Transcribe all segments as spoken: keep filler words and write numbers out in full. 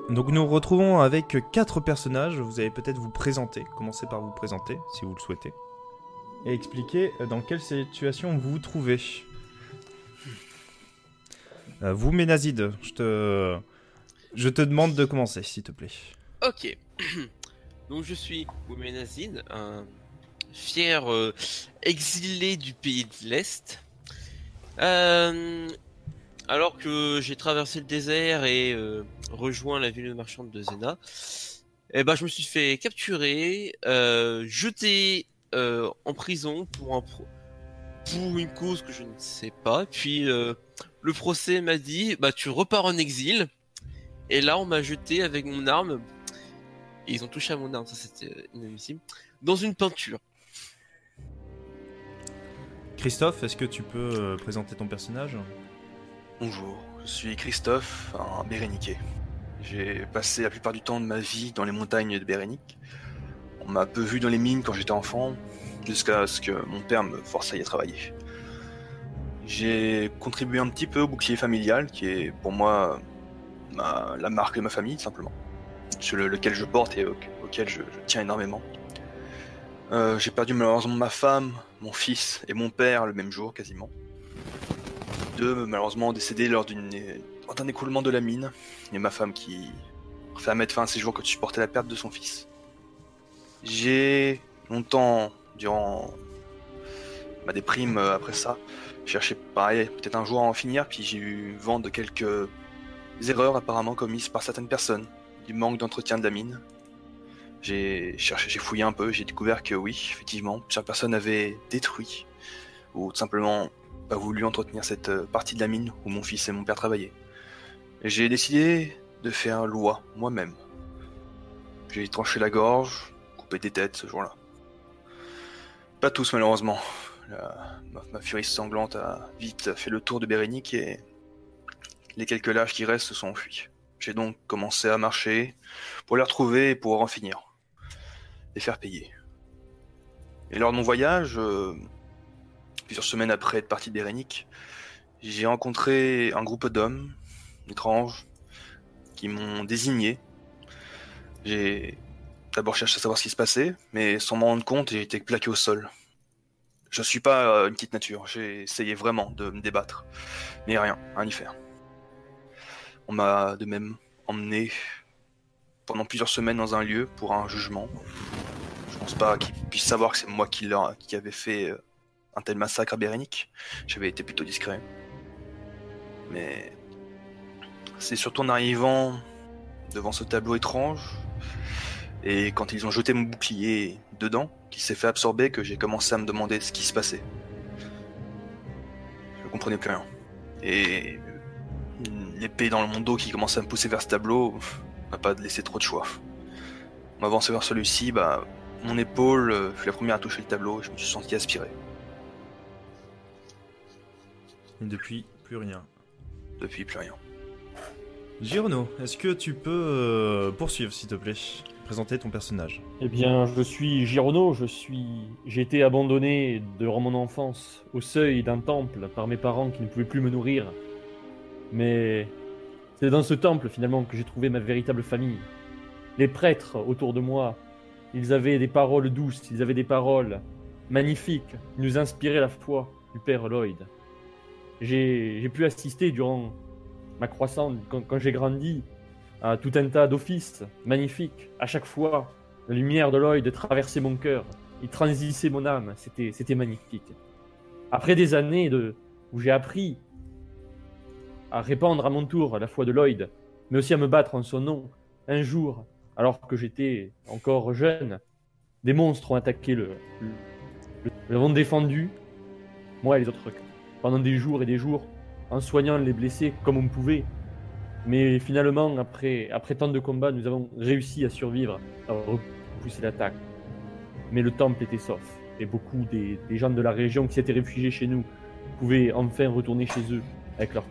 Donc nous nous retrouvons avec quatre personnages. Vous allez peut-être vous présenter. Commencez par vous présenter, si vous le souhaitez. Et expliquer dans quelle situation vous vous trouvez. Euh, vous, Ménazide, je te... je te demande de commencer, s'il te plaît. Ok. Donc je suis Woumenazine, un fier euh, exilé du pays de l'Est. Euh, alors que j'ai traversé le désert et euh, rejoint la ville marchande de Zena, eh ben, je me suis fait capturer, euh, jeté euh, en prison pour, un pro- pour une cause que je ne sais pas. Puis euh, le procès m'a dit, bah tu repars en exil. Et là on m'a jeté avec mon arme. Et ils ont touché à mon arme, ça c'était inadmissible, dans une peinture. Christophe, est-ce que tu peux euh, présenter ton personnage ? Bonjour, je suis Christophe, un Béréniquais. J'ai passé la plupart du temps de ma vie dans les montagnes de Bérénique. On m'a peu vu dans les mines quand j'étais enfant, jusqu'à ce que mon père me force à y travailler. J'ai contribué un petit peu au bouclier familial, qui est pour moi ma- la marque de ma famille, tout simplement. Sur le- lequel je porte et au- auquel je, je tiens énormément. Euh, j'ai perdu malheureusement ma femme, mon fils et mon père le même jour quasiment. Deux malheureusement décédés lors d'une d'un écoulement de la mine. Et ma femme qui fait à mettre fin à ses jours quand supportait la perte de son fils. J'ai longtemps, durant ma déprime euh, après ça, cherché pareil, peut-être un jour à en finir, puis j'ai eu vent de quelques erreurs apparemment commises par certaines personnes, du manque d'entretien de la mine. J'ai cherché, j'ai fouillé un peu, j'ai découvert que oui, effectivement, plusieurs personnes avaient détruit ou tout simplement pas voulu entretenir cette euh, partie de la mine où mon fils et mon père travaillaient. Et j'ai décidé de faire loi moi-même. J'ai tranché la gorge, coupé des têtes ce jour-là. Pas tous malheureusement. La- ma, ma furie sanglante a vite fait le tour de Bérénique et les quelques lâches qui restent se sont enfuis. J'ai donc commencé à marcher pour les retrouver et pour en finir. Les faire payer. Et lors de mon voyage, euh, plusieurs semaines après être parti de Bérénique, j'ai rencontré un groupe d'hommes étranges qui m'ont désigné. J'ai d'abord cherché à savoir ce qui se passait, mais sans m'en rendre compte, j'ai été plaqué au sol. Je suis pas euh, une petite nature, j'ai essayé vraiment de me débattre, mais rien, rien y faire. On m'a de même emmené pendant plusieurs semaines dans un lieu pour un jugement. Je pense pas qu'ils puissent savoir que c'est moi qui, leur, qui avait fait euh, un tel massacre à Bérénique. J'avais été plutôt discret. Mais c'est surtout en arrivant devant ce tableau étrange et quand ils ont jeté mon bouclier dedans, qui s'est fait absorber, que j'ai commencé à me demander ce qui se passait. Je comprenais plus rien. Et l'épée dans mon dos qui commençait à me pousser vers ce tableau m'a pas laissé trop de choix. En m'avançant vers celui-ci, bah, mon épaule, euh, je suis la première à toucher le tableau et je me suis senti aspirer. Et depuis, plus rien. Depuis, plus rien. Girono, est-ce que tu peux euh, poursuivre, s'il te plaît ? Présenter ton personnage. Eh bien, je suis Girono, je suis... J'ai été abandonné durant mon enfance au seuil d'un temple par mes parents qui ne pouvaient plus me nourrir. Mais c'est dans ce temple finalement que j'ai trouvé ma véritable famille. Les prêtres autour de moi, ils avaient des paroles douces, ils avaient des paroles magnifiques, ils nous inspiraient la foi du père Lloyd. J'ai, j'ai pu assister durant ma croissance, quand, quand j'ai grandi, à tout un tas d'offices magnifiques. À chaque fois, la lumière de Lloyd traversait mon cœur, il transissait mon âme, c'était, c'était magnifique. Après des années de, où j'ai appris à répandre à mon tour la foi de Lloyd, mais aussi à me battre en son nom, un jour, alors que j'étais encore jeune, des monstres ont attaqué le... le, le nous l'avons défendu, moi et les autres, pendant des jours et des jours, en soignant les blessés comme on pouvait. Mais finalement, après, après tant de combats, nous avons réussi à survivre, à repousser l'attaque. Mais le temple était sauf, et beaucoup des, des gens de la région qui s'étaient réfugiés chez nous pouvaient enfin retourner chez eux avec leur...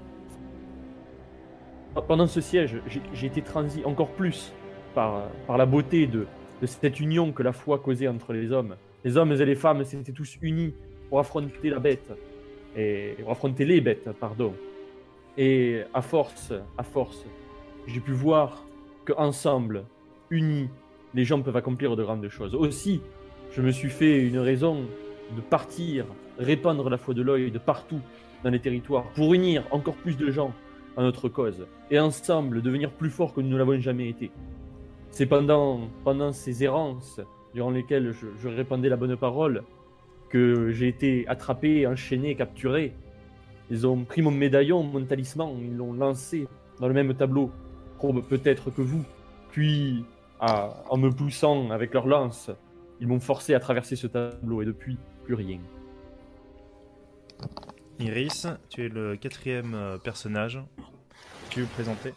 Pendant ce siège, j'ai, j'ai été transi encore plus par, par la beauté de, de cette union que la foi causait entre les hommes. Les hommes et les femmes s'étaient tous unis pour affronter la bête, et pour affronter les bêtes, pardon. Et à force, à force j'ai pu voir qu'ensemble, unis, les gens peuvent accomplir de grandes choses. Aussi, je me suis fait une raison de partir, répandre la foi de l'œil de partout dans les territoires, pour unir encore plus de gens à notre cause, et ensemble devenir plus forts que nous ne l'avons jamais été. C'est pendant, pendant ces errances, durant lesquelles je, je répandais la bonne parole, que j'ai été attrapé, enchaîné, capturé. Ils ont pris mon médaillon, mon talisman, ils l'ont lancé dans le même tableau, peut-être que vous. Puis, à, en me poussant avec leur lance, ils m'ont forcé à traverser ce tableau, et depuis, plus rien. Iris, tu es le quatrième euh, personnage. Tu veux présenter?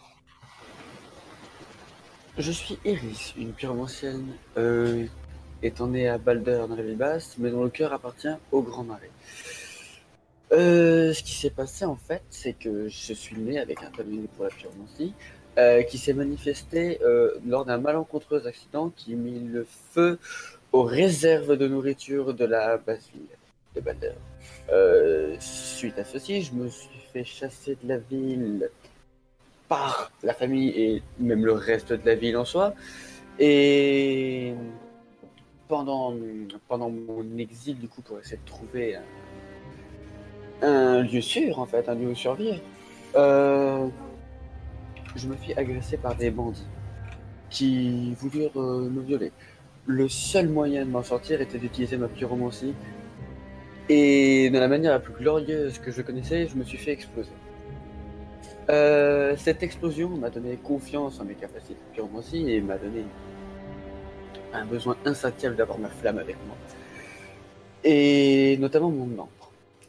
Je suis Iris, une pyromancienne euh, étant née à Balder dans la ville basse, mais dont le cœur appartient au Grand Marais. Euh, ce qui s'est passé en fait, c'est que je suis né avec un talent pour la pyromancie, euh, qui s'est manifesté euh, lors d'un malencontreux accident qui mit le feu aux réserves de nourriture de la basse ville de Balder. Euh, suite à ceci, je me suis fait chasser de la ville par la famille et même le reste de la ville en soi. Et pendant, pendant mon exil, du coup, pour essayer de trouver un, un lieu sûr, en fait, un lieu où survivre, euh, je me fis agresser par des bandits qui voulurent euh, me violer. Le seul moyen de m'en sortir était d'utiliser ma pyromancie. Et de la manière la plus glorieuse que je connaissais, je me suis fait exploser. Euh, cette explosion m'a donné confiance en mes capacités de pyromancie et m'a donné un besoin insatiable d'avoir ma flamme avec moi. Et notamment mon encre.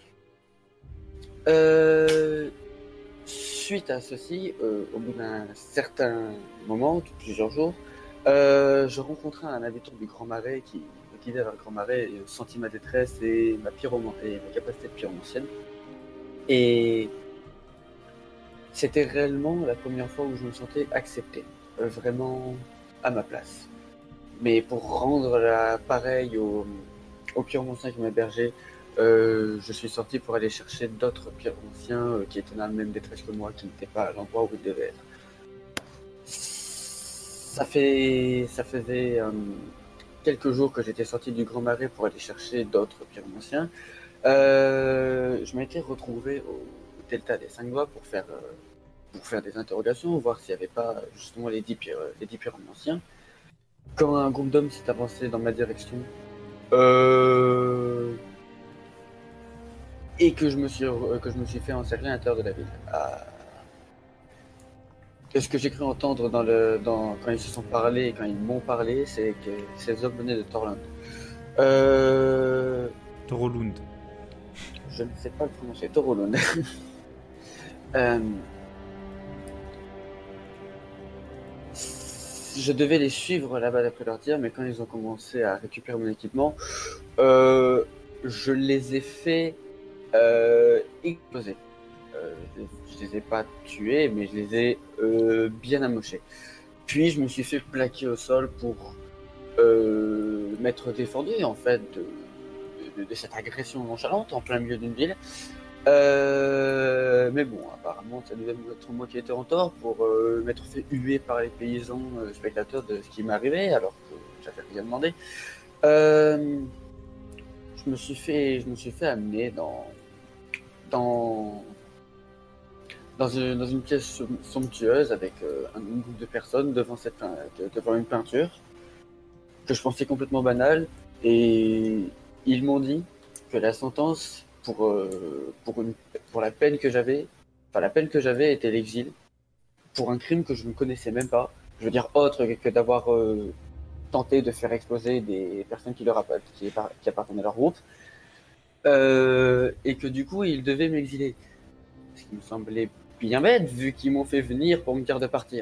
Euh, suite à ceci, euh, au bout d'un certain moment, plusieurs jours, euh, je rencontrai un habitant du Grand Marais qui me guidait vers le Grand Marais et sentit ma détresse et ma, pyroman- et ma capacité de pyromancienne. Et c'était réellement la première fois où je me sentais accepté, euh, vraiment à ma place. Mais pour rendre la pareille au, au pyromancien qui m'hébergeait, euh, je suis sorti pour aller chercher d'autres pyromanciens euh, qui étaient dans la même détresse que moi, qui n'étaient pas à l'endroit où ils devaient être. Ça, fait, ça faisait euh, quelques jours que j'étais sorti du Grand Marais pour aller chercher d'autres pyromanciens. Euh, je m'étais retrouvé au Delta des Cinq Doigts pour faire... Euh, pour faire des interrogations, voir s'il n'y avait pas justement les dix, pyr- les dix pyromanciens. Quand un groupe d'hommes s'est avancé dans ma direction, euh... et que je me suis que je me suis fait encercler à l'intérieur de la ville. Ah. Et ce que j'ai cru entendre dans le dans quand ils se sont parlé, quand ils m'ont parlé, c'est que ces hommes venaient de Torland. Euh... Torolund. Je ne sais pas le prononcer. Torolund. euh... Je devais les suivre là-bas d'après leur dire, mais quand ils ont commencé à récupérer mon équipement, euh, je les ai fait euh, exploser. Euh, je, je les ai pas tués, mais je les ai euh, bien amochés. Puis je me suis fait plaquer au sol pour euh, m'être défendu en fait de, de, de cette agression nonchalante en plein milieu d'une ville. Euh, mais bon, apparemment, ça devait être moi qui étais en tort pour euh, m'être fait huer par les paysans euh, spectateurs de ce qui m'arrivait, alors que j'avais rien demandé. Euh, je me suis fait, je me suis fait amener dans dans dans une, dans une pièce somptueuse avec euh, un groupe de personnes devant cette devant une peinture que je pensais complètement banale, et ils m'ont dit que la sentence Pour, euh, pour, une, pour la peine que j'avais, enfin la peine que j'avais était l'exil, pour un crime que je ne connaissais même pas, je veux dire autre que, que d'avoir euh, tenté de faire exploser des personnes qui, leur appa- qui, qui appartenaient à leur groupe, euh, et que du coup ils devaient m'exiler. Ce qui me semblait bien bête, vu qu'ils m'ont fait venir pour me dire de partir.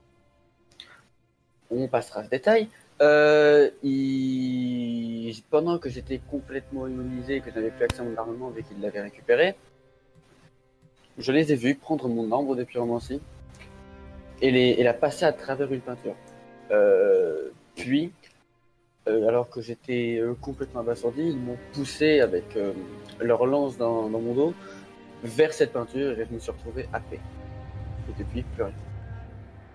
On passera ce détail. Euh, il... Pendant que j'étais complètement immunisé et que je n'avais plus accès à mon armement vu qu'ils l'avaient récupéré, je les ai vus prendre mon arbre de pyromancie et, les... et la passer à travers une peinture. Euh... Puis, euh, alors que j'étais euh, complètement abasourdi, ils m'ont poussé avec euh, leur lance dans... dans mon dos vers cette peinture et je me suis retrouvé happé. Et depuis, plus rien.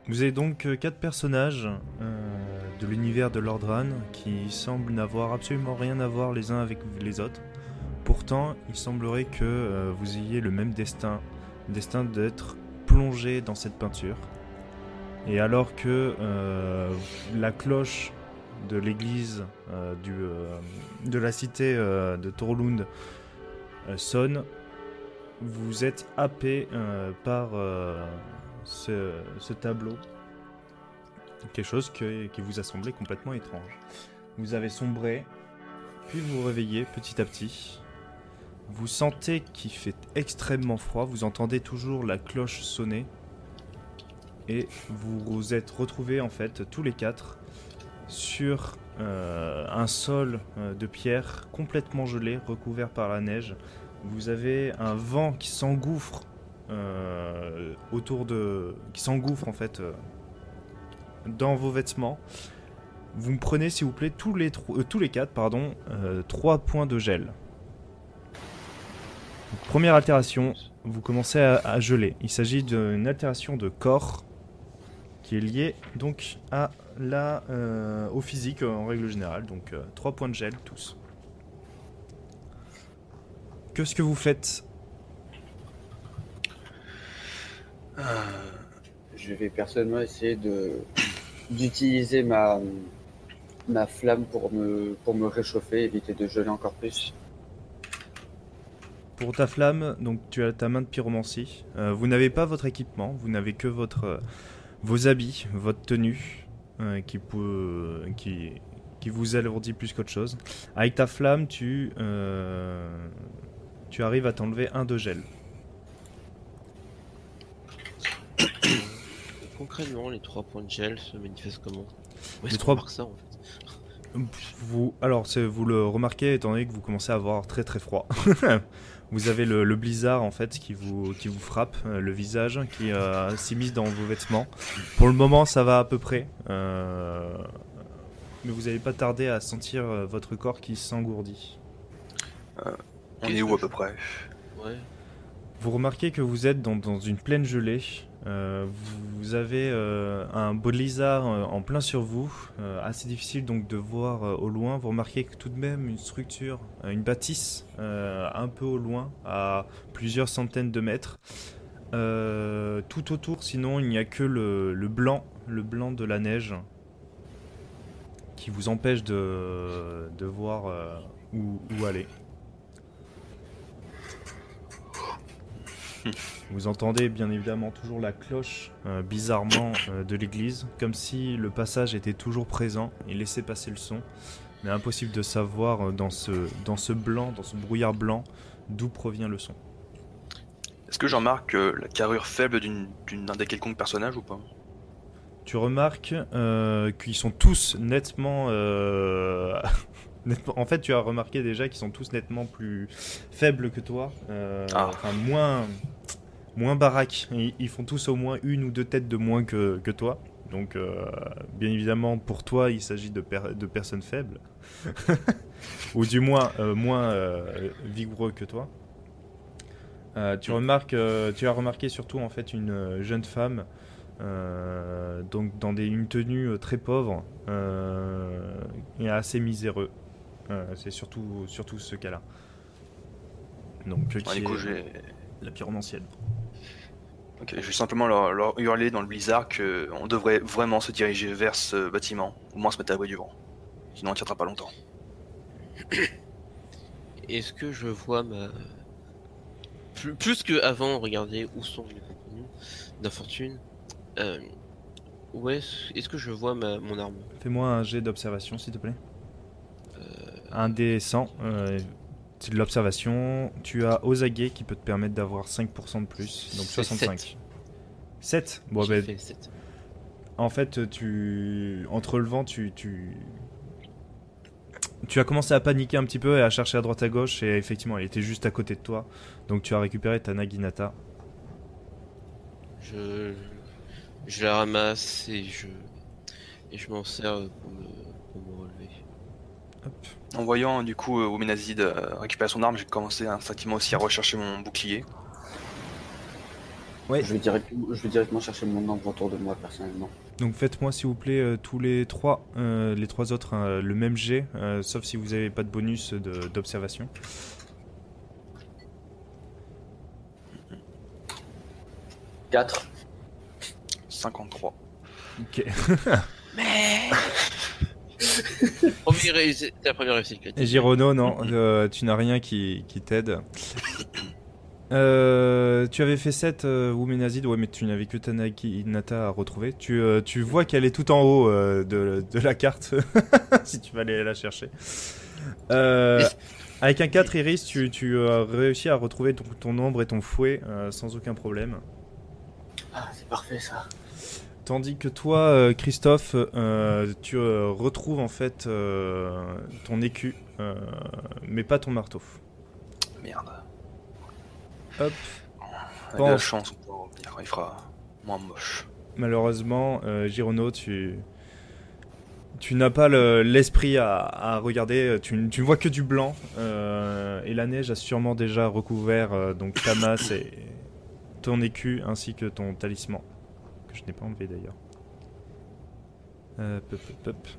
Vous avez donc euh, quatre personnages euh, de l'univers de Lordran qui semblent n'avoir absolument rien à voir les uns avec les autres. Pourtant, il semblerait que euh, vous ayez le même destin, destin d'être plongé dans cette peinture. Et alors que euh, la cloche de l'église euh, du, euh, de la cité euh, de Torlund euh, sonne, vous êtes happé euh, par euh, ce, ce tableau. Quelque chose que, qui vous a semblé complètement étrange. Vous avez sombré, puis vous vous réveillez petit à petit. Vous sentez qu'il fait extrêmement froid, vous entendez toujours la cloche sonner. Et vous vous êtes retrouvés en fait tous les quatre sur euh, un sol euh, de pierre complètement gelé, recouvert par la neige. Vous avez un vent qui s'engouffre euh, autour de, qui s'engouffre en fait euh, dans vos vêtements. Vous me prenez s'il vous plaît tous les tro- euh, tous les quatre pardon euh, trois points de gel. Donc, première altération, vous commencez à, à geler. Il s'agit d'une altération de corps qui est liée donc à la euh, au physique en règle générale. Donc euh, trois points de gel tous. Qu'est-ce que vous faites? Euh, je vais personnellement essayer de d'utiliser ma ma flamme pour me pour me réchauffer, éviter de geler encore plus. Pour ta flamme, donc tu as ta main de pyromancie. Euh, vous n'avez pas votre équipement, vous n'avez que votre euh, vos habits, votre tenue euh, qui peut qui qui vous alourdit plus qu'autre chose. Avec ta flamme, tu euh, tu arrives à t'enlever un de gel. Concrètement, les trois points de gel se manifestent comment? Où est-ce Les qu'on trois- remarque ça en fait? Vous, alors, c'est, vous le remarquez étant donné que vous commencez à avoir très très froid. Vous avez le, le blizzard en fait qui vous, qui vous frappe euh, le visage, qui euh, s'immisce dans vos vêtements. Pour le moment, ça va à peu près, euh, mais vous n'allez pas tarder à sentir euh, votre corps qui s'engourdit. On Qu'est-ce est où que à je- peu près? Ouais. Vous remarquez que vous êtes dans, dans une plaine gelée. Euh, vous avez euh, un blizzard euh, en plein sur vous, euh, assez difficile donc de voir euh, au loin. Vous remarquez que tout de même une structure, euh, une bâtisse, euh, un peu au loin, à plusieurs centaines de mètres. Euh, tout autour, sinon, il n'y a que le, le blanc, le blanc de la neige qui vous empêche de, de voir euh, où, où aller. Vous entendez bien évidemment toujours la cloche euh, bizarrement euh, de l'église, comme si le passage était toujours présent et laissait passer le son. Mais impossible de savoir euh, dans, ce, dans ce blanc, dans ce brouillard blanc, d'où provient le son. Est-ce que j'en remarque euh, la carrure faible d'une, d'une, d'un des quelconques personnages ou pas? Tu remarques euh, qu'ils sont tous nettement, euh, nettement... En fait, tu as remarqué déjà qu'ils sont tous nettement plus faibles que toi. Euh, Ah. Enfin, moins, moins baraques. Ils, ils font tous au moins une ou deux têtes de moins que, que toi. Donc, euh, bien évidemment, pour toi, il s'agit de, per- de personnes faibles. Ou du moins, euh, moins euh, vigoureux que toi. Euh, tu, remarques, euh, tu as remarqué surtout en fait une euh, jeune femme euh, donc dans des, une tenue euh, très pauvre euh, et assez miséreux. Euh, c'est surtout, surtout ce cas-là. Donc, euh, Ah, qui du coup, est je vais... la pyromancienne. ok, je vais simplement leur, leur hurler dans le blizzard qu'on devrait vraiment se diriger vers ce bâtiment, au moins se mettre à l'abri du vent. Sinon on ne tiendra pas longtemps. Est-ce que je vois ma... Plus, plus que avant, regardez où sont mes compagnons d'infortune. Euh, où est-ce... est-ce que je vois ma... mon arme? Fais-moi un jet d'observation, s'il te plaît. Euh, Un dé cent. Euh, c'est de l'observation. Tu as Osage qui peut te permettre d'avoir cinq pour cent de plus. Donc C'est soixante-cinq. sept. Bon, j'ai ben, fait sept. en fait, tu... entre le vent, tu... tu... Tu as commencé à paniquer un petit peu et à chercher à droite à gauche et effectivement elle était juste à côté de toi. Donc tu as récupéré ta Naginata. Je... je la ramasse et je... Et je m'en sers pour me, pour me relever. Hop. En voyant du coup euh, Omenazid euh, récupérer son arme, j'ai commencé instinctivement aussi à rechercher mon bouclier. Ouais. Je vais, direct, je vais directement chercher mon nombre autour de moi personnellement. Donc faites-moi s'il vous plaît euh, tous les trois, euh, les trois autres, hein, le même jet, euh, sauf si vous n'avez pas de bonus de- d'observation. quatre. cinquante-trois. Ok. Mais. Premier réussi- C'est la première réussite. que tu Et as. Girono, non, euh, tu n'as rien qui, qui t'aide. Euh, tu avais fait sept, euh, Wumenazid, ouais, mais tu n'avais que Tanaki Nata à retrouver. Tu, euh, tu vois qu'elle est tout en haut euh, de, de la carte, si tu vas aller la chercher. Euh, avec un quatre, Iris, tu, tu as réussi à retrouver ton, ton ombre et ton fouet euh, sans aucun problème. Ah, c'est parfait ça. Tandis que toi, euh, Christophe, euh, tu euh, retrouves en fait euh, ton écu, euh, mais pas ton marteau. Merde. Hop. Avec Bon. de la chance, on pourra revenir. Il fera moins moche. Malheureusement, euh, Girono, tu, tu n'as pas le- l'esprit à, à regarder. Tu, tu ne vois que du blanc. euh, et la neige a sûrement déjà recouvert euh, donc ta masse et ton écu ainsi que ton talisman. Que je n'ai pas enlevé d'ailleurs. Euh, pop, pop, pop.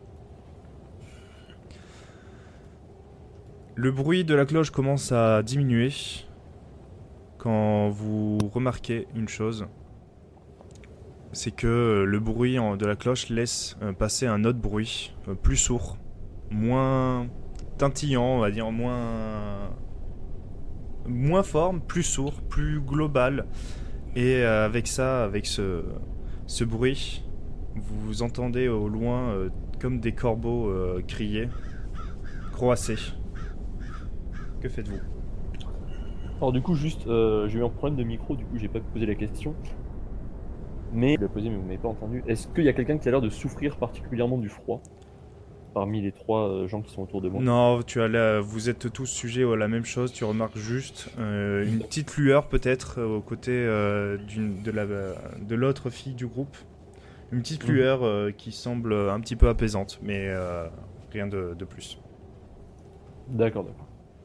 Le bruit de la cloche commence à diminuer quand vous remarquez une chose. C'est que le bruit en- de la cloche laisse euh, passer un autre bruit, euh, plus sourd, moins tintillant, on va dire, moins moins fort, plus sourd, plus global. Et euh, avec ça, avec ce, ce bruit, vous entendez au loin euh, comme des corbeaux euh, crier, croasser. Que faites-vous? Alors du coup, juste, euh, j'ai eu un problème de micro, du coup, j'ai pas posé la question. Mais, je l'ai posé, mais vous m'avez pas entendu. Est-ce qu'il y a quelqu'un qui a l'air de souffrir particulièrement du froid parmi les trois euh, gens qui sont autour de moi? Non, tu as la- vous êtes tous sujets à la même chose. Tu remarques juste euh, une petite lueur peut-être euh, aux côtés euh, d'une- de la- de l'autre fille du groupe. Une petite Mhm. lueur euh, qui semble un petit peu apaisante, mais euh, rien de, de plus. D'accord, d'accord.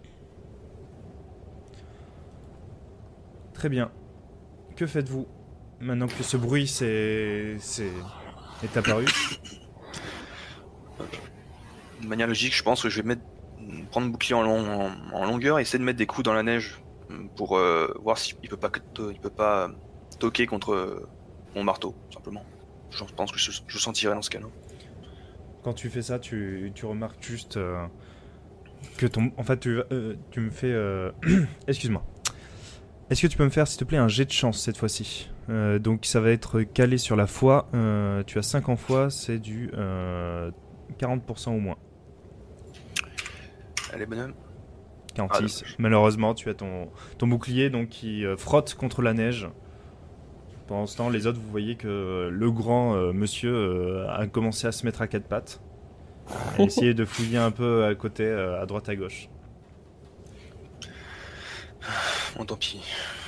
Très bien. Que faites-vous maintenant que ce bruit s'est- s'est- est apparu? De manière logique, je pense que je vais mettre, prendre le bouclier en, long- en, en longueur et essayer de mettre des coups dans la neige pour euh, voir s'il peut pas, que- il peut pas toquer contre euh, mon marteau, simplement. Je pense que je, je sentirai dans ce cas-là. Quand tu fais ça, tu, tu remarques juste euh, que ton... En fait, tu, euh, tu me fais... euh, Excuse-moi. Est-ce que tu peux me faire, s'il te plaît, un jet de chance cette fois-ci? Euh, Donc ça va être calé sur la foi. Euh, tu as cinq en foi, c'est du euh, quarante pour cent au moins. Allez, bonhomme. quarante-six. Ah, Malheureusement, tu as ton, ton bouclier donc, qui euh, frotte contre la neige. Pendant ce temps, les autres, vous voyez que euh, le grand euh, monsieur euh, a commencé à se mettre à quatre pattes. À essayer de fouiller un peu à côté, euh, à droite, à gauche. Bon, tant pis.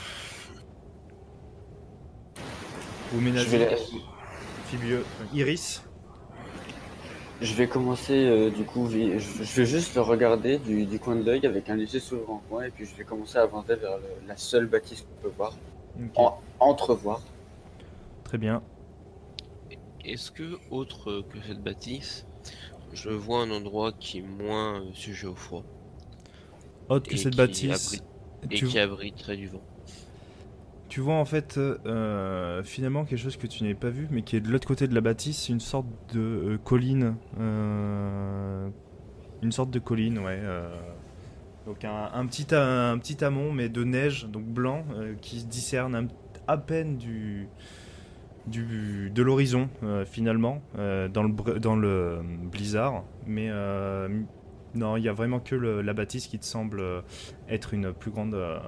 Vous Je ménagez vais, Fibieux, Iris. je vais commencer euh, du coup, je je vais juste le regarder du, du coin de l'œil avec un léger sourire en coin et puis je vais commencer à avancer vers le- la seule bâtisse qu'on peut voir, Ok. en, entrevoir. Très bien. Est-ce que, autre que cette bâtisse, je vois un endroit qui est moins euh, sujet au froid Autre que et cette qui bâtisse, abrite- et tu, qui abriterait du vent? tu vois en fait euh, finalement quelque chose que tu n'avais pas vu, mais qui est de l'autre côté de la bâtisse, une sorte de euh, colline. euh, une sorte de colline, ouais. euh, donc un, un petit, a- un petit amont, mais de neige, donc blanc, euh, qui se discerne un- à peine du, du, de l'horizon, euh, finalement, euh, dans, le, br- dans le blizzard. Mais euh, non, il y a vraiment que le- la bâtisse qui te semble euh, être une plus grande... euh,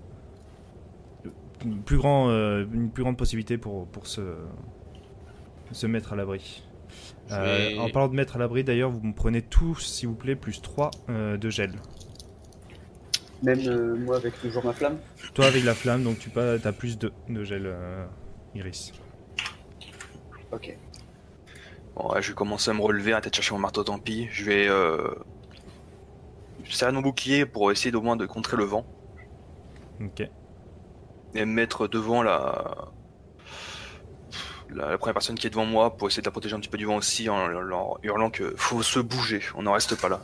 une plus, grand, euh, une plus grande possibilité pour, pour se, se mettre à l'abri. Je Euh, vais- En parlant de mettre à l'abri, d'ailleurs, vous me prenez tous, s'il vous plaît, plus trois euh, de gel. Même euh, moi avec toujours ma flamme. Toi avec la flamme, donc tu as plus deux de gel, euh, Iris. Ok. Bon, ouais, je vais commencer à me relever, à tête chercher mon marteau, tant pis. Je vais euh... serrer mon bouclier pour essayer au moins de contrer le vent. Ok. et me mettre devant la... la la première personne qui est devant moi pour essayer de la protéger un petit peu du vent aussi en leur hurlant que faut se bouger, on n'en reste pas là.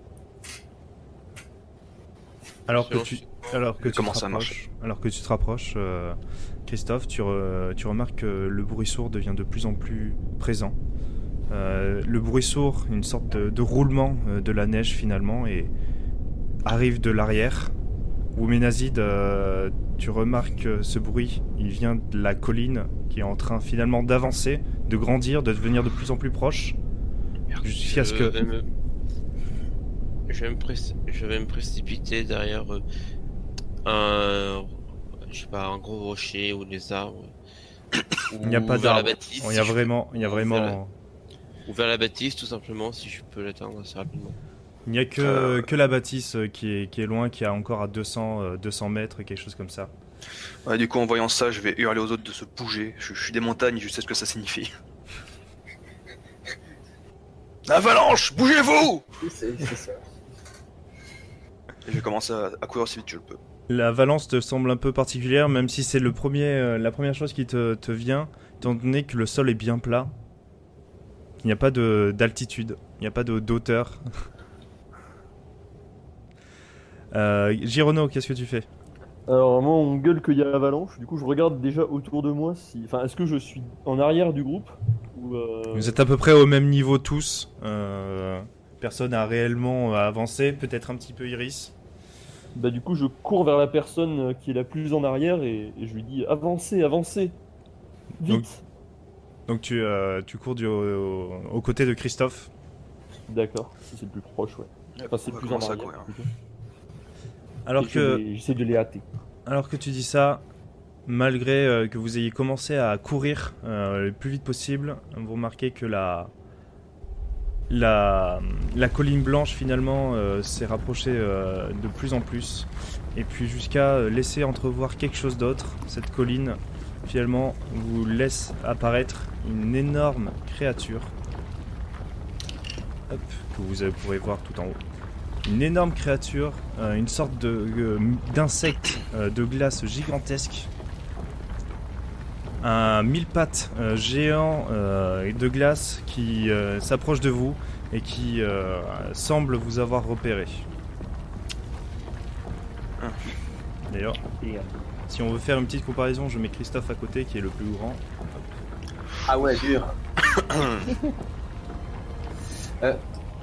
Alors que Sur- tu, alors que tu Comment te ça marche rapproches, alors que tu te rapproches, euh, Christophe, tu, re- tu remarques que le bruit sourd devient de plus en plus présent. Euh, le bruit sourd, une sorte de, de roulement euh, de la neige finalement, et arrive de l'arrière. Ouménazid, euh, tu remarques que ce bruit, il vient de la colline qui est en train finalement d'avancer, de grandir, de devenir de plus en plus proche, jusqu'à ce Je que... vais me- Je vais me, pré- je vais me précipiter derrière euh, un, je sais pas, un gros rocher ou des arbres. Il n'y a Ou pas vers la d'arbre. bâtisse, Il y si a je peux- vraiment, il y a ou vers la- vraiment, Ou vers la bâtisse, tout simplement, si je peux l'atteindre assez rapidement. il n'y a que, Euh. que la bâtisse euh, qui est, qui est loin, qui est encore à deux cents, euh, deux cents mètres, quelque chose comme ça. Ouais, du coup, en voyant ça, je vais hurler aux autres de se bouger. Je, je suis des montagnes, je sais ce que ça signifie. Avalanche, bougez-vous! C'est c'est ça. Et je vais commencer à, à courir aussi vite que je le peux. La valence te semble un peu particulière, même si c'est le premier, euh, la première chose qui te, te vient, étant donné que le sol est bien plat. Il n'y a pas de- d'altitude, il n'y a pas de- d'auteur. euh, Girono, qu'est-ce que tu fais? Alors moi on gueule qu'il y a l'avalanche, du coup je regarde déjà autour de moi si... Enfin est-ce que je suis en arrière du groupe ou euh, Vous êtes à peu près au même niveau tous. Euh, personne n'a réellement avancé, peut-être un petit peu Iris. Bah du coup je cours vers la personne qui est la plus en arrière et, et je lui dis avancez, avancez, vite. Donc- Donc tu, euh, tu cours du, au, aux côtés de Christophe. D'accord, si c'est le plus proche, ouais. Enfin c'est On va le plus en commencer à arrière. courir. plutôt. Alors Et je que, les- J'essaie de les hâter. alors que tu dis ça, malgré euh, que vous ayez commencé à courir euh, le plus vite possible, vous remarquez que la, la, la colline blanche finalement euh, s'est rapprochée euh, de plus en plus. Et puis jusqu'à euh, laisser entrevoir quelque chose d'autre. Cette colline finalement vous laisse apparaître une énorme créature. Hop, que vous pourrez voir tout en haut. Une énorme créature, euh, une sorte de, euh, d'insecte euh, de glace gigantesque. Un mille pattes euh, géant euh, de glace qui euh, s'approche de vous et qui euh, semble vous avoir repéré. D'ailleurs, Et, euh, si on veut faire une petite comparaison, je mets Christophe à côté qui est le plus grand. Ah ouais, dur. euh...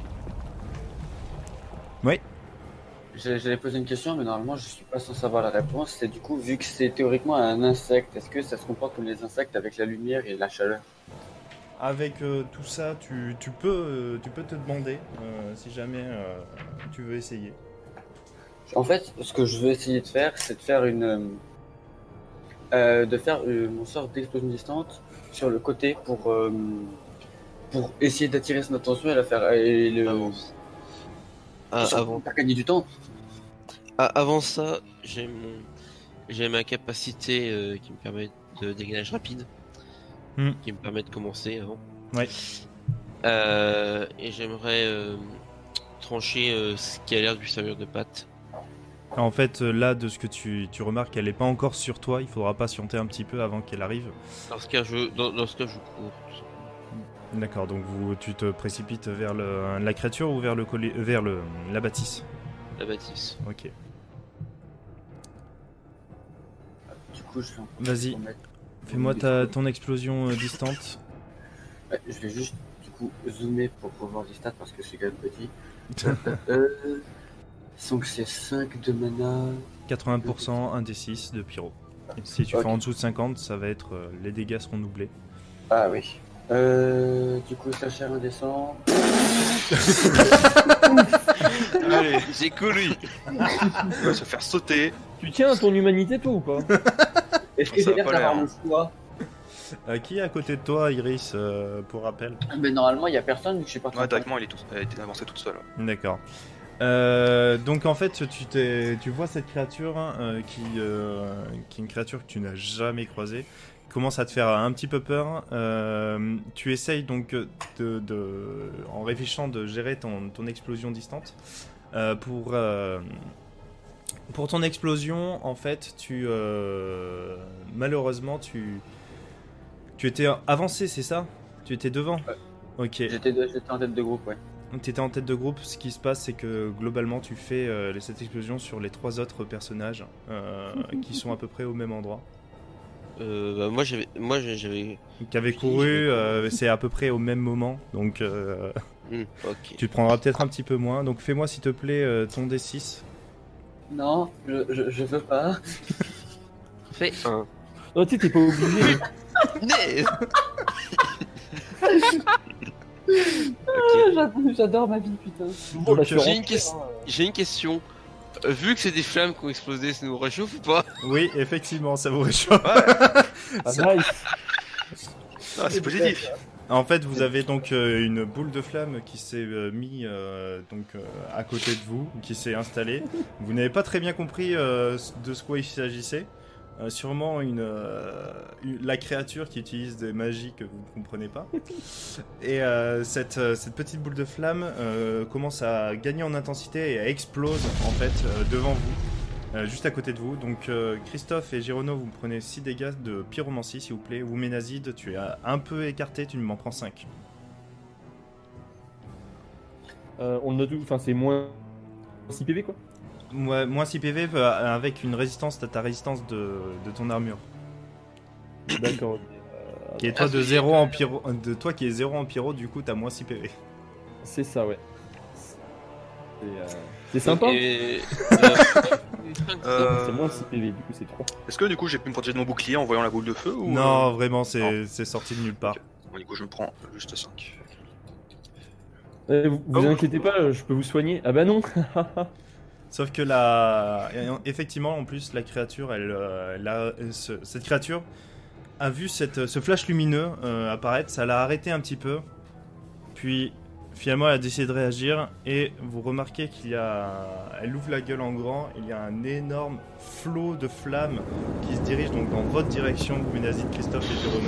Oui. J'ai- J'allais poser une question, mais normalement je suis pas censé avoir la réponse. C'est du coup, vu que c'est théoriquement un insecte, est-ce que ça se comporte comme les insectes avec la lumière et la chaleur? Avec euh, tout ça, tu, tu peux, euh, tu peux te demander euh, si jamais euh, tu veux essayer. En fait, ce que je veux essayer de faire, c'est de faire une, euh, euh, de faire euh, mon sort d'explosion distante sur le côté pour, euh, pour essayer d'attirer son attention et la faire et le, Avance. Ah, surtout avant, faire gagner du temps. ah, avant ça, j'ai mon, j'ai ma capacité euh, qui me permet de dégainage rapide, Hmm. qui me permet de commencer avant. Ouais. Euh, et j'aimerais euh, trancher euh, ce qui a l'air du serrure de patte. En fait, euh, là, de ce que tu, tu remarques, elle n'est pas encore sur toi. Il faudra patienter un petit peu avant qu'elle arrive. Dans ce cas, je, dans, dans ce cas, je cours. tout simplement. D'accord, donc vous, tu te précipites vers le, la créature ou vers, le, colli- vers le, la bâtisse? La bâtisse. Ok. Du coup, je vais en Vas-y, pour mettre- fais-moi ta, ton explosion euh, distante. Ouais, je vais juste du coup zoomer pour revoir les stats parce que c'est quand même petit. euh, donc c'est cinq de mana. quatre-vingts pour cent, un d six de pyro. Et si tu Ok. fais en dessous de cinquante, ça va être... euh, les dégâts seront doublés. Ah oui. Euh, du coup, ça cher indécent. Allez, J'ai couru. on va se faire sauter. Tu tiens à ton humanité toi ou pas? Est-ce que Ça j'ai a pas l'air d'avoir l'air. le choix? Euh, qui est à côté de toi, Iris, euh, pour rappel? Mais normalement, il y a personne vu que je suis pas Ouais, théoriquement, elle est, tout... elle était avancée toute seule. D'accord. Euh, donc en fait, tu, t'es- tu vois cette créature hein, euh, qui, euh, qui est une créature que tu n'as jamais croisée, commence à te faire un petit peu peur. Euh, tu essayes donc de, de- en réfléchissant de gérer ton, ton explosion distante euh, pour euh, pour ton explosion, en fait, tu euh, malheureusement tu tu étais avancé, c'est ça? Tu étais devant? Ouais. Ok. J'étais de- j'étais en tête de groupe, ouais. Tu étais en tête de groupe. Ce qui se passe, c'est que globalement, tu fais euh, cette explosion sur les trois autres personnages euh, qui sont à peu près au même endroit. Euh, bah, moi j'avais, moi j'ai- j'avais. Qui avaient couru, euh, c'est à peu près au même moment. Donc, euh, Hmm, ok. tu te prendras peut-être un petit peu moins. Donc, fais-moi s'il te plaît euh, ton D six. Non, je, je, je veux pas. Fais un. Non, tu sais, t'es pas obligé. Mais- Ah, j'ad- J'adore ma vie, putain. Bon, bah, je suis J'ai une, rentré, ques- hein. j'ai une question. Euh, vu que c'est des flammes qui ont explosé, ça nous réchauffe ou pas? Oui, effectivement, ça vous réchauffe. Ah, nice. Ah, c'est positif. En fait, vous avez donc euh, une boule de flamme qui s'est euh, mis euh, donc euh, à côté de vous, qui s'est installée. Vous n'avez pas très bien compris euh, de ce quoi il s'agissait. Euh, sûrement une, euh, une- la créature qui utilise des magies que vous ne comprenez pas. Et euh, cette, euh, cette petite boule de flamme euh, commence à gagner en intensité et elle explose en fait euh, devant vous, euh, juste à côté de vous. Donc euh, Christophe et Girono, vous me prenez six dégâts de pyromancie s'il vous plaît. Vous Ménazide, tu es un peu écarté, tu m'en prends cinq. Euh, on le note où? Enfin, c'est moins six P V quoi. Moi, moins six P V euh, avec une résistance, t'as ta résistance de, de ton armure. D'accord. ok. Qui est toi Ah, de c'est- zéro en pyro, de toi qui est zéro en pyro, du coup t'as moins six P V. C'est ça, ouais. C'est euh, c'est sympa. Et, euh, Euh, C'est moins six P V, du coup c'est trois. Est-ce que du coup j'ai pu me protéger de mon bouclier en voyant la boule de feu ou Non, euh, vraiment, c'est non. c'est sorti de nulle part. Bon, du coup je me prends juste cinq. Euh, vous vous Oh. inquiétez pas, je peux vous soigner. Ah bah non. Sauf que la... effectivement, en plus, la créature, elle, euh, elle a- ce- cette créature a vu cette, ce flash lumineux euh, apparaître, ça l'a arrêté un petit peu. Puis, finalement, elle a décidé de réagir et vous remarquez qu'il y a... Elle ouvre la gueule en grand, il y a un énorme flot de flammes qui se dirige donc dans votre direction, vous Ménazide, Christophe et Girono.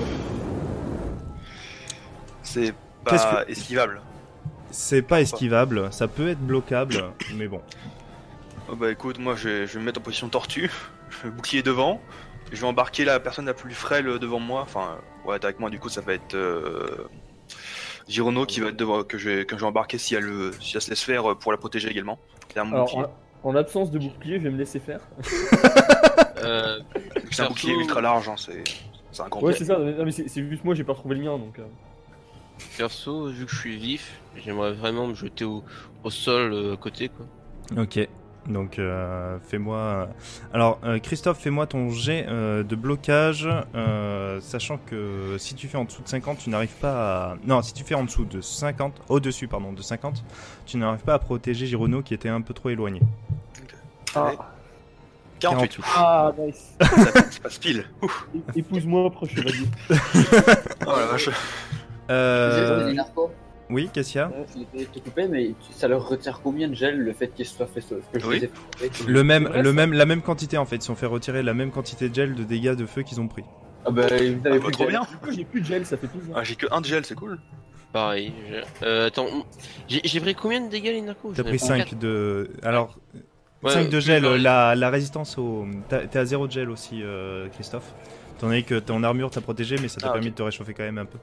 C'est Qu'est-ce pas que- esquivable. C'est pas esquivable, ça peut être bloquable, mais bon. Oh, bah écoute, moi je vais, je vais me mettre en position tortue, le bouclier devant, je vais embarquer la personne la plus frêle devant moi, enfin ouais avec moi du coup ça va être euh, Girono qui va être devant, que je vais, que je vais embarquer si elle, le- si elle se laisse faire pour la protéger également. Derrière mon Alors, bouclier. en, en l'absence de bouclier, je vais me laisser faire. euh, C'est un bouclier perso- ultra large, hein, c'est c'est un grand Ouais, bouclier. c'est ça. Non, mais c'est c'est juste moi, j'ai pas retrouvé le mien donc. euh. Perso, vu que je suis vif, j'aimerais vraiment me jeter au, au sol euh, à côté quoi. Ok, donc euh, fais-moi... Alors euh, Christophe, fais-moi ton jet euh, de blocage, euh, sachant que si tu fais en dessous de cinquante, tu n'arrives pas à... Non, si tu fais en dessous de cinquante, au-dessus pardon, de cinquante, tu n'arrives pas à protéger Girono qui était un peu trop éloigné. Ouais. quarante-huit. Ah, nice. Ça passe pile. Ouf. É- Épouse-moi, proche chevalier. Oh la vache. Euh... Les narcos, Oui, Cassia. euh, je l'ai te couper, mais tu- ça leur retire combien de gel le fait qu'ils se soient fait sauver que je Oui. les ai fait Le même, vrai, le ça même, la même quantité en fait, ils se sont fait retirer la même quantité de gel de dégâts de feu qu'ils ont pris. Ah bah, vous avez Ah, plus bah, de trop gel. bien. Du coup, j'ai plus de gel, ça fait plaisir. Ah, j'ai que un de gel, c'est cool. Pareil. j'ai- Euh, attends, j'ai j'ai pris combien de dégâts les narcos? T'as J'en ai pris cinq quatre. de... Alors... Ouais, cinq de plus gel, pareil. la, la résistance au... T'as- T'es à zéro de gel aussi, euh, Christophe. Étant donné que ton armure t'a protégé, mais ça t'a Ah, permis ok. de te réchauffer quand même un peu.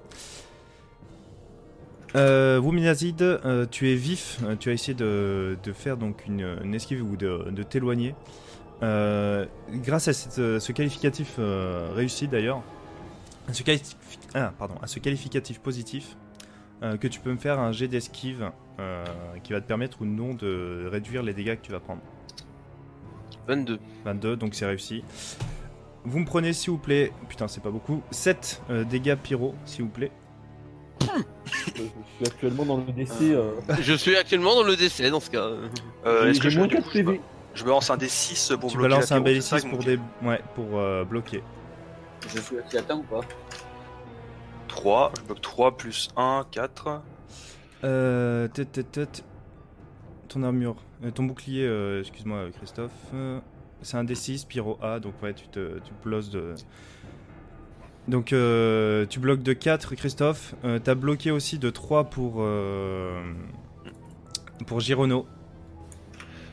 Euh, Wuminazid, euh, tu es vif, euh, tu as essayé de, de faire donc une, une esquive ou de, de t'éloigner. Euh, grâce à cette, euh, ce qualificatif euh, réussi d'ailleurs, à ce, qualifi- ah, pardon, à ce qualificatif positif, euh, que tu peux me faire un jet d'esquive euh, qui va te permettre ou non de réduire les dégâts que tu vas prendre. vingt-deux. vingt-deux, donc c'est réussi. Vous me prenez s'il vous plaît, putain c'est pas beaucoup, sept euh, dégâts pyro s'il vous plaît. Je suis actuellement dans le décès. Euh... Je suis actuellement dans le décès dans ce cas. Euh, j'ai- Est-ce que j'ai je, moins du quatre coup, je, P V. je balance un D six pour Tu bloquer balances la un pyro, B L c'est ça, six que pour, mon dé... ouais, pour euh, bloquer. Je suis qui atteint ou pas? trois, je bloque trois plus un, quatre. Euh, tête, tête, tête. Ton armure, euh, ton bouclier, euh, excuse-moi euh, Christophe, euh, c'est un D six, pyro A, donc ouais tu te tu blosses de... Donc euh, tu bloques de quatre Christophe, euh, t'as bloqué aussi de trois pour, euh, pour Girono.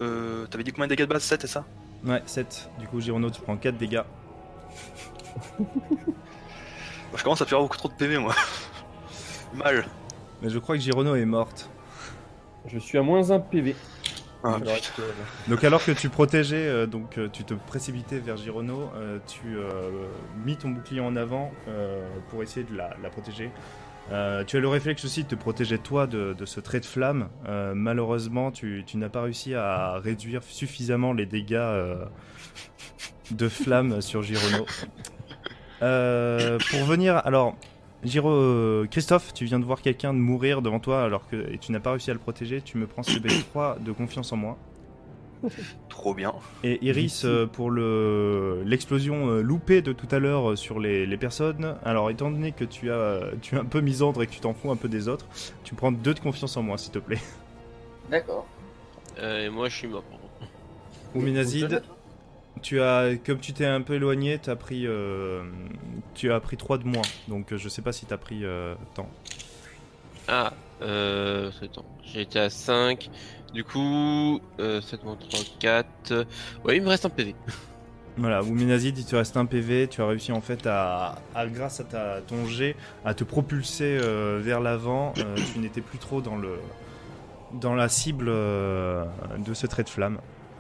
Euh, T'avais dit combien de dégâts de base? sept, c'est ça? Ouais, sept. Du coup, Girono, tu prends quatre dégâts. Moi, je commence à faire beaucoup trop de P V, moi. Mal. Mais je crois que Girono est morte. Je suis à moins un P V. Ah, Alors, putain. euh, Donc alors que tu protégeais, euh, donc euh, tu te précipitais vers Girono, euh, tu euh, mis ton bouclier en avant euh, pour essayer de la, la protéger. Euh, tu as le réflexe aussi de te protéger toi de, de ce trait de flamme. Euh, malheureusement, tu, tu n'as pas réussi à réduire suffisamment les dégâts euh, de flamme sur Girono. Euh, pour venir, alors, Giro, euh, Christophe, tu viens de voir quelqu'un de mourir devant toi alors que et tu n'as pas réussi à le protéger. Tu me prends C B trois de confiance en moi. Trop bien. Et Iris, euh, pour le l'explosion euh, loupée de tout à l'heure euh, sur les, les personnes, alors étant donné que tu as tu es un peu misandre et que tu t'en fous un peu des autres, tu prends deux de confiance en moi, s'il te plaît. D'accord. Euh, et moi, je suis mort. par contre. Ouménazid, tu as, comme tu t'es un peu éloigné, tu as pris, euh, tu as pris trois de moins, donc euh, je sais pas si tu as pris euh, tant. Ah, euh, attends, j'ai été à cinq. Du coup, euh, sept moins trois, quatre. Ouais, il me reste un P V. Voilà, Ouménazid, il te reste un P V, tu as réussi en fait à, à grâce à ta, ton jet, à te propulser euh, vers l'avant, euh, tu n'étais plus trop dans le dans la cible euh, de ce trait de flamme.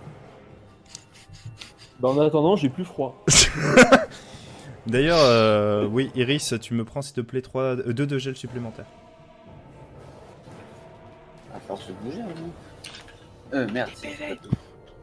Bah, en attendant, j'ai plus froid. D'ailleurs, euh, oui, Iris, tu me prends s'il te plaît deux de gel supplémentaires. À force de bouger, hein. Euh, merde, c'est pas tout.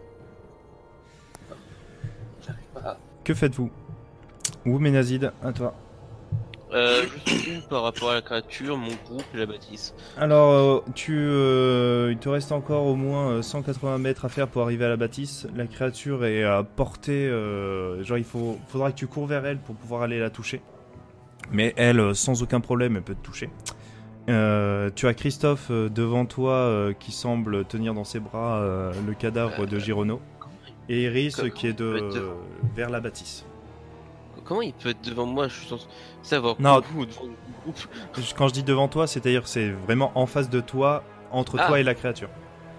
J'arrive pas à... Que faites-vous? Ouménazid, à toi. Euh, je suis où par rapport à la créature, mon groupe et la bâtisse? Alors, euh, tu, euh, il te reste encore au moins euh, cent quatre-vingts mètres à faire pour arriver à la bâtisse. La créature est à portée, euh, genre il faut, faudra que tu cours vers elle pour pouvoir aller la toucher. Mais elle, euh, sans aucun problème, elle peut te toucher. Euh, tu as Christophe euh, devant toi euh, qui semble tenir dans ses bras euh, le cadavre de Girono. Et Iris Comment qui est de, il peut être euh, vers la bâtisse. Comment il peut être devant moi? Je suis censé savoir. Non. Vous, devant le groupe. Quand je dis devant toi, c'est-à-dire c'est vraiment en face de toi, entre Ah. toi et la créature.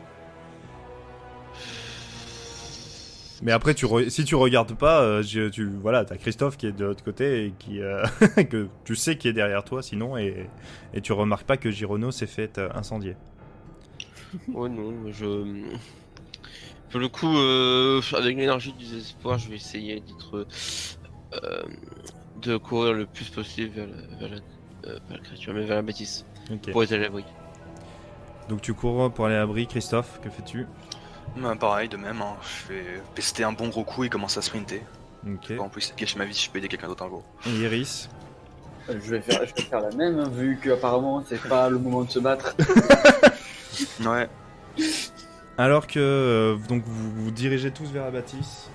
Mais après, tu re- si tu regardes pas, euh, je- tu voilà, t'as Christophe qui est de l'autre côté et qui euh, que tu sais qui est derrière toi, sinon et, et tu remarques pas que Girono s'est fait euh, incendier. Oh non, mais je. Pour le coup, euh, avec l'énergie du désespoir, je vais essayer d'être. Euh, de courir le plus possible vers la, vers la, euh, pas la créature, mais vers la bâtisse. Ok. Pour être à l'abri. Donc tu cours pour aller à l'abri, Christophe. Que fais-tu? Bah, pareil, de même, hein. Je vais pester un bon gros coup et commencer à sprinter. Ok. En plus, ça gâche ma vie si je peux aider quelqu'un d'autre un jour. Et Iris. Euh, Je vais faire, je vais faire la même, hein, vu qu'apparemment c'est pas le moment de se battre. Ouais. Alors que euh, donc vous vous dirigez tous vers la bâtisse,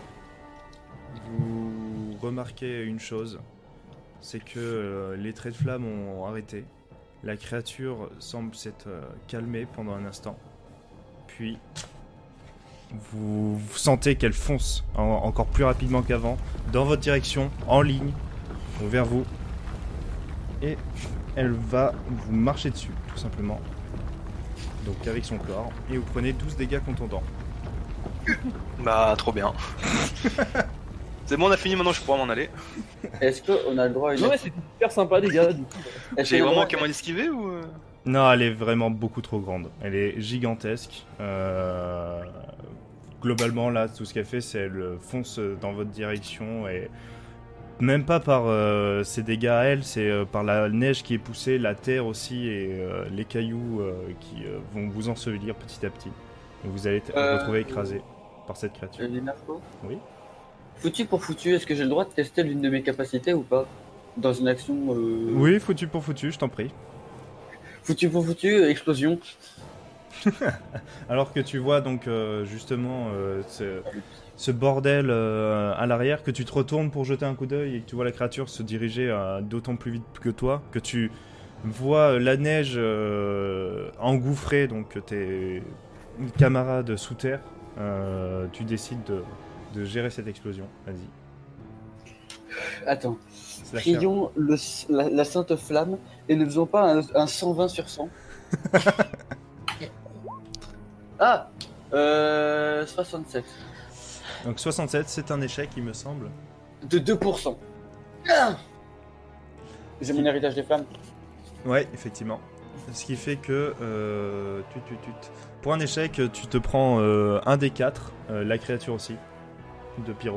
vous remarquez une chose, c'est que euh, les traits de flamme ont arrêté. La créature semble s'être euh, calmée pendant un instant. Puis vous, vous sentez qu'elle fonce en- encore plus rapidement qu'avant, dans votre direction, en ligne, vers vous. Et elle va vous marcher dessus, tout simplement. Donc avec son corps. Et vous prenez douze dégâts contondants. Bah, trop bien. C'est bon, on a fini, maintenant je pourrais m'en aller. Est-ce qu'on a le droit à une... Non, mais c'était super sympa, les gars. Du coup. Est-ce J'ai qu'on a le vraiment droit- qu'à m'en esquiver ou. euh Non, elle est vraiment beaucoup trop grande. Elle est gigantesque. Euh, Globalement, là, tout ce qu'elle fait, c'est elle fonce dans votre direction et même pas par euh, ses dégâts à elle, c'est euh, par la neige qui est poussée, la terre aussi et euh, les cailloux euh, qui euh, vont vous ensevelir petit à petit. Et vous allez vous Euh, retrouver écrasé par cette créature. Euh, les Marco Oui. Foutu pour foutu, est-ce que j'ai le droit de tester l'une de mes capacités ou pas? Dans une action... euh, Oui, foutu pour foutu, je t'en prie. Foutu pour foutu, explosion. Alors que tu vois donc euh, justement euh, ce, ce bordel euh, à l'arrière, que tu te retournes pour jeter un coup d'œil et que tu vois la créature se diriger euh, d'autant plus vite que toi, que tu vois la neige euh, engouffrée, donc tes camarades sous terre, euh, tu décides de, de gérer cette explosion. Vas-y. Attends. C'est la chair. Prions le, la, la sainte flamme et ne faisons pas un, un cent vingt sur cent. Ah Euh, soixante-sept. Donc soixante-sept, c'est un échec, il me semble. De deux pour cent. Ah J'ai mon héritage des flammes. Ouais, effectivement. Ce qui fait que euh, tu, tu, tu, tu- pour un échec, tu te prends euh, un des quatre, euh, la créature aussi, de Pyro.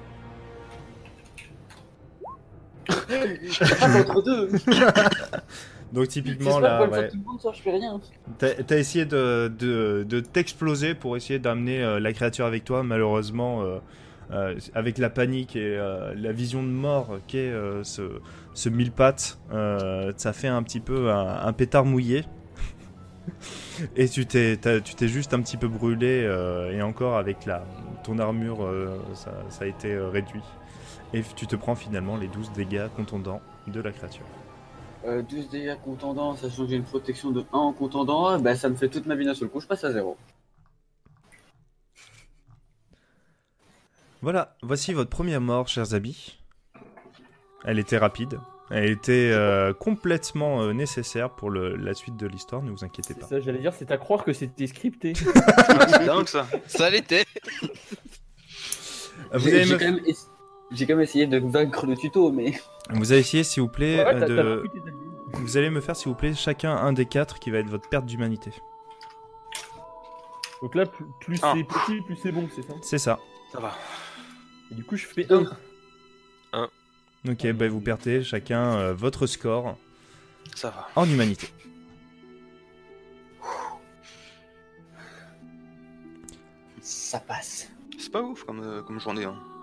Pas contre deux. Donc C'est typiquement soit là, pour ouais, tout le monde, soit je fais rien. t'as t'as essayé de, de, de t'exploser pour essayer d'amener euh, la créature avec toi. Malheureusement, euh, euh, avec la panique et euh, la vision de mort qu'est euh, ce, ce mille pattes, euh, ça fait un petit peu un, un pétard mouillé. Et tu t'es t'as- tu t'es juste un petit peu brûlé euh, et encore avec la ton armure, euh, ça, ça a été euh, réduit. Et tu te prends finalement les douze dégâts contondants de la créature. Euh, douze dégâts contendants, sachant que j'ai une protection de un en contendant, bah ça me fait toute ma vie d'un seul coup, je passe à zéro. Voilà, voici votre première mort, chers amis. Elle était rapide. Elle était euh, complètement euh, nécessaire pour le- la suite de l'histoire, ne vous inquiétez C'est pas. ça, j'allais dire, c'est à croire que c'était scripté. Ah, c'est dingue ça. Ça l'était. Vous J'ai allez, j'ai me... quand, même ess- j'ai quand même essayé de vaincre le tuto, mais... vous allez essayer, s'il vous plaît, Ouais, euh, t'as- t'as de... repris tes alliés. Vous allez me faire, s'il vous plaît, chacun un des quatre qui va être votre perte d'humanité. Donc là, plus, plus Ah. c'est petit, plus c'est bon, c'est ça. C'est ça. Ça va. Et du coup, je fais un. Ok, bah vous perdez chacun euh, votre score Ça va. en humanité. Ça passe. C'est pas ouf comme, euh, comme journée. Hein.